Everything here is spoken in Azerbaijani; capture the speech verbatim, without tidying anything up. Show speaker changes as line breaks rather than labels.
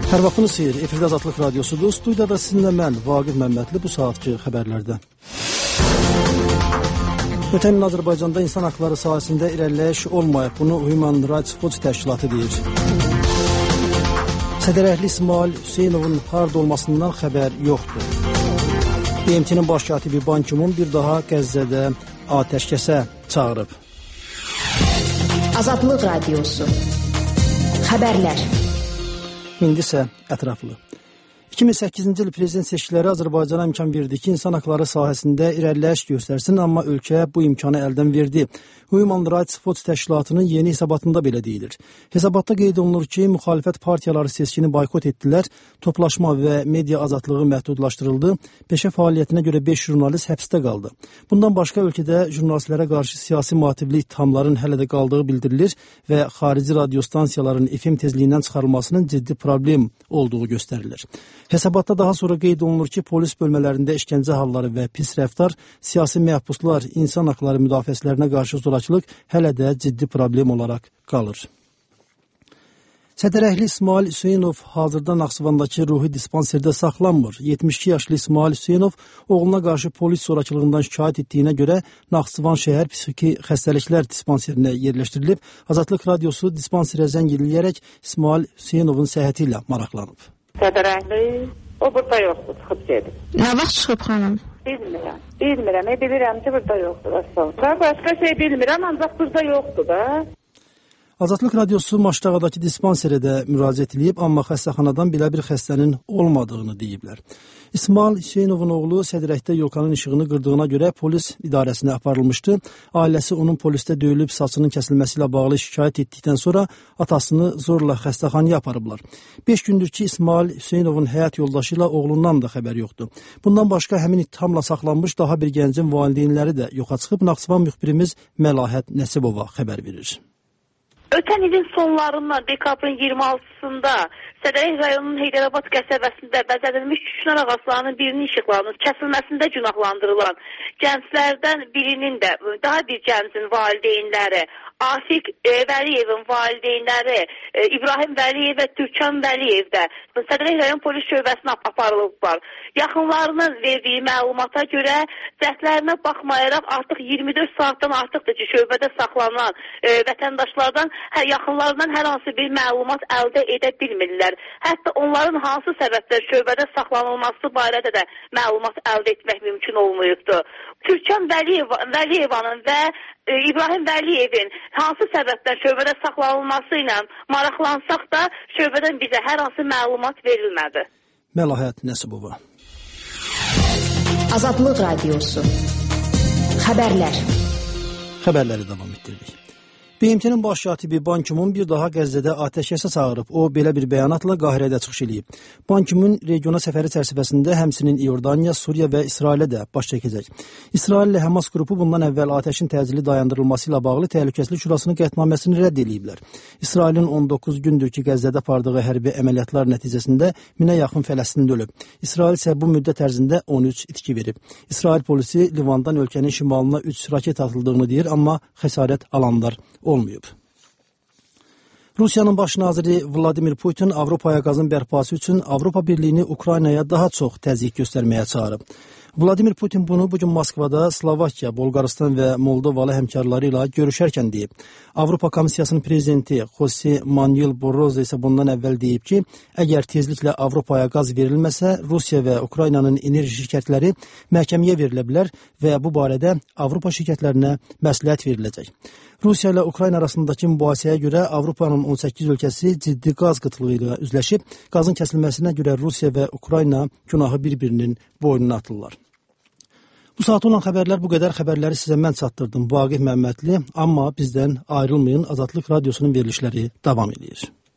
Hər vaxtınız xeyir. Efirdə Azadlıq Radiosudur. Studiyada sizinlə mən, Vaqif Məmmədli, bu saatki xəbərlərdə. Ötən il Azərbaycanda insan haqları sahəsində irəliləyiş olmayıb. Bunu Human Rights Watch təşkilatı deyir. Sədər əhli İsmail Hüseynovun harda olmasından xəbər yoxdur. B M T-nin baş katibi Ban Ki-mun bir daha Qəzzədə atəşkəsə çağırıb.
Azadlıq Radiosu. Xəbərlər.
İndi isə ətraflı. iki min səkkizinci il prezident seçkiləri Azərbaycana imkan verdi ki, insan haqları sahəsində irəliləyiş göstərsin, amma ölkə bu imkanı əldən verdi. Human Rights Watch təşkilatının yeni hesabatında belə deyilir. Hesabatda qeyd olunur ki, müxalifət partiyaları seçkini boykot etdilər, toplaşma və media azadlığı məhdudlaşdırıldı, peşə fəaliyyətinə görə beş jurnalist həbsdə qaldı. Bundan başqa ölkədə jurnalistlərə qarşı siyasi motivli ittihamların hələ də qaldığı bildirilir və xarici radio stansiyaların F M tezliyindən çıxarılmasının ciddi problem olduğu göstərilir. Hesabatda daha sonra qeyd olunur ki, polis bölmələrində işgəncə halları və pis rəftar, siyasi məhbuslar, insan haqları müdafiəçilərinə qarşı zorakılıq hələ də ciddi problem olaraq qalır. Sədər əhli İsmail Hüseynov hazırda Naxçıvandakı ruhi dispanserdə saxlanmır. yetmiş iki yaşlı İsmail Hüseynov oğluna qarşı polis zorakılığından şikayət etdiyinə görə Naxçıvan şəhər psixi xəstəliklər dispanserinə yerləşdirilib. Azadlıq Radiosu dispanserə zəng ediləyərək İsmail Hüseynovun səhhəti ilə maraqlanıb.
Sədər əhli, o burada yoxdur, çıxıb gedib.
Nə vaxt çıxıb xanım?
Bilmirəm, bilmirəm, e, bilirəm ki, burada yoxdur. Ben başqa şey bilmirəm, ancaq burada yoxdur da.
Azadlıq Radiosu Maşdağadakı dispanserə də müraciət edib, amma xəstəxanadan belə bir xəstənin olmadığını deyiblər. İsmail Hüseynovun oğlu Sədrəkdə yolkanın işığını qırdığına görə polis idarəsinə aparılmışdı. Ailəsi onun polisdə döyülüb saçının kəsilməsi ilə bağlı şikayət etdikdən sonra atasını zorla xəstəxanaya aparıblar. beş gündür ki, İsmail Hüseynovun həyat yoldaşı ilə oğlundan da xəbər yoxdur. Bundan başqa həmin ittihamla saxlanmış daha bir gəncin valideynləri də yoxa çıxıb. Naxçıvan müxbirimiz Məlahət Nəsibova xəbər verir.
Ötən ilin sonlarından dekabrın iyirmi altısında Sədərək rayonunun Heydərabad qəsəbəsində bəzədilmiş küşnar ağaclarının birinin işıqlarının kəsilməsində günahlandırılan gənclərdən birinin də, daha bir gəncin valideynləri, Afiq e, Vəliyevin valideynləri, e, İbrahim Vəliyev və Türkan Vəliyev də Sədərək rayon polis şöbəsinə aparılıblar. Yaxınlarının verdiyi məlumata görə cəhdlərinə baxmayaraq artıq iyirmi dörd saatdan artıqdır ki, şöbədə saxlanan e, vətəndaşlardan hə, yaxınlarından hər hansı bir məlumat əldə edə bilmirlər. Hətta onların hansı səbəblər şöbədə saxlanılması barədə də məlumat əldə etmək mümkün olmayıbdır. Türkan Vəliyev, Vəliyevanın və e, İbrahim Vəliyevin hansı səbəbdən şöbədə saxlanılması ilə maraqlansaq da şöbədən bizə hər hansı məlumat verilmədi.
Məlahət Nəsibova.
Azadlıq Radiosu. Xəbərlər.
Xəbərləri davam etdiririk. B M T-nin baş katibi Ban Ki-mun bir daha Qəzzədə atəşkəsə çağırıb. O, belə bir bəyanatla Qahirədə çıxış edib. Ban Ki-mun regiona səfəri çərçivəsində həmçinin İordaniya, Suriya və İsrailə də baş çəkəcək. İsrail ilə Həmas qrupu bundan əvvəl atəşin təcili dayandırılması ilə bağlı təhlükəsizlik şurasının qətnaməsini rədd ediblər. İsrailin on doqquz gündür ki, Qəzzədə apardığı hərbi əməliyyatlar nəticəsində minə yaxın Fələstinli ölüb. İsrail isə bu müddət ərzində on üç itki verib. İsrail polisi Livandan ölkənin şimalına üç raket atıldığını deyir, amma xəsarət alanlar olmayıb. Rusiyanın baş naziri Vladimir Putin Avropaya qazın bərpası üçün Avropa Birliyini Ukraynaya daha çox təzyiq göstərməyə çağırıb. Vladimir Putin bunu bugün Moskvada Slovakiya, Bolqarıstan və Moldovalı həmkarları ilə görüşərkən deyib. Avropa Komissiyasının prezidenti Jose Manuel Barroso isə bundan əvvəl deyib ki, əgər tezliklə Avropaya qaz verilməsə, Rusiya və Ukraynanın enerji şirkətləri məhkəməyə verilə bilər və bu barədə Avropa şirkətlərinə məsləhət veriləcək. Rusiya ilə Ukrayna arasındakı mübahisəyə görə Avropanın on səkkiz ölkəsi ciddi qaz qıtlığı ilə üzləşib. Qazın kəsilməsinə görə Rusiya və Ukrayna günahı bir-birinin boynuna atırlar. Bu saat olan xəbərlər bu qədər. Xəbərləri sizə mən çatdırdım. Vaqif Məmmədli, amma bizdən ayrılmayın. Azadlıq Radiosunun verilişləri davam edir.